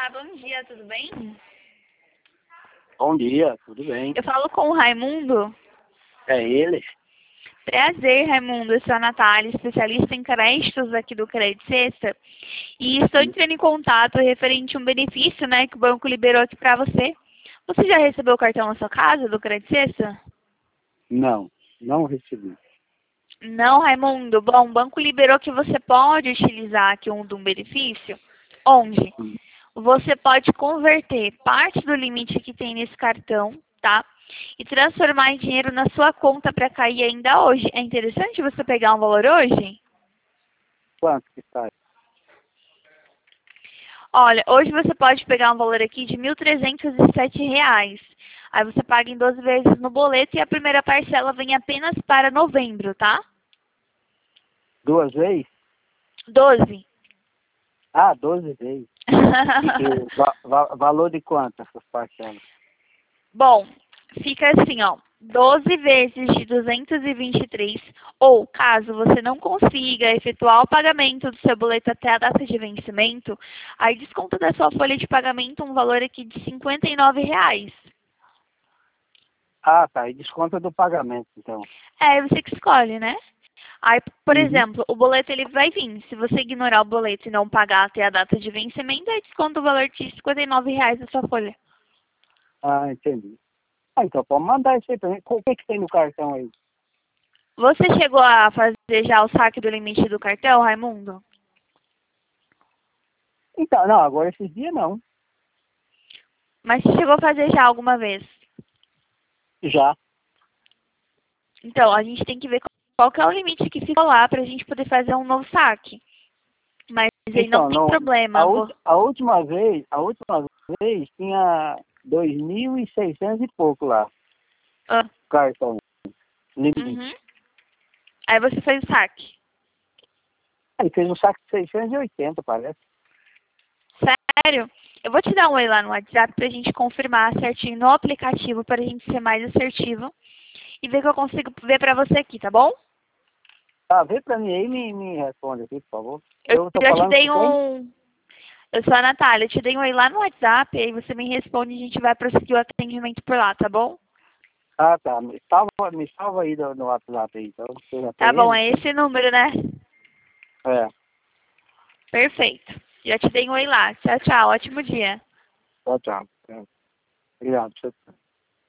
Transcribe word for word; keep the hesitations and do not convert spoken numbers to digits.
Olá, bom dia, tudo bem? Bom dia, tudo bem? Eu falo com o Raimundo. É ele? Prazer, Raimundo. Eu sou a Natália, especialista em créditos aqui do Crédito Sexta. E estou entrando em contato referente a um benefício, né, que o banco liberou aqui para você. Você já recebeu o cartão na sua casa do Crédito Sexta? Não, não recebi. Não, Raimundo. Bom, o banco liberou que você pode utilizar aqui um de um benefício, onde Hum. você pode converter parte do limite que tem nesse cartão, tá? E transformar em dinheiro na sua conta para cair ainda hoje. É interessante você pegar um valor hoje? Quanto que sai? Olha, hoje você pode pegar um valor aqui de mil trezentos e sete reais. Aí você paga em doze vezes no boleto e a primeira parcela vem apenas para novembro, tá? Duas vezes? doze. Ah, doze vezes. E va va valor de quanto essas parcelas? Bom, fica assim, ó. doze vezes de duzentos e vinte e três, ou caso você não consiga efetuar o pagamento do seu boleto até a data de vencimento, aí desconta da sua folha de pagamento um valor aqui de cinquenta e nove reais. Ah, tá. E desconta do pagamento, então. É você que escolhe, né? Aí, por Uhum. exemplo, o boleto ele vai vir. Se você ignorar o boleto e não pagar até a data de vencimento, aí desconta o valor de cinquenta e nove reais da sua folha. Ah, entendi. Ah, então pode mandar isso aí pra mim. O que que tem no cartão aí? Você chegou a fazer já o saque do limite do cartão, Raimundo? Então, não, agora esses dias não. Mas você chegou a fazer já alguma vez? Já. Então, a gente tem que ver qual que é o limite que ficou lá para a gente poder fazer um novo saque. Mas aí não Então, tem não, a, problema. ult Vo- a última vez, a última vez tinha dois mil e seiscentos e pouco lá, Ah, cartão, limite. uhum. Aí você fez o saque. Ele fez um saco de seiscentos e oitenta, parece. Sério? Eu vou te dar um oi lá no WhatsApp para a gente confirmar certinho no aplicativo para a gente ser mais assertivo e ver o que eu consigo ver para você aqui, tá bom? Tá, vê pra mim aí e me, me responde aqui, por favor. Eu Eu tô já te falando dei com quem? um. Eu sou a Natália, eu te dei um oi lá no WhatsApp, aí você me responde e a gente vai prosseguir o atendimento por lá, tá bom? Ah, tá. Me salva, me salva aí no, no WhatsApp aí, então. Você já Tá tem bom, ele? é esse número, né? É. Perfeito. Já te dei um oi lá. Tchau, tchau. Ótimo dia. Tchau, tchau. É. Obrigado. Tchau, tchau.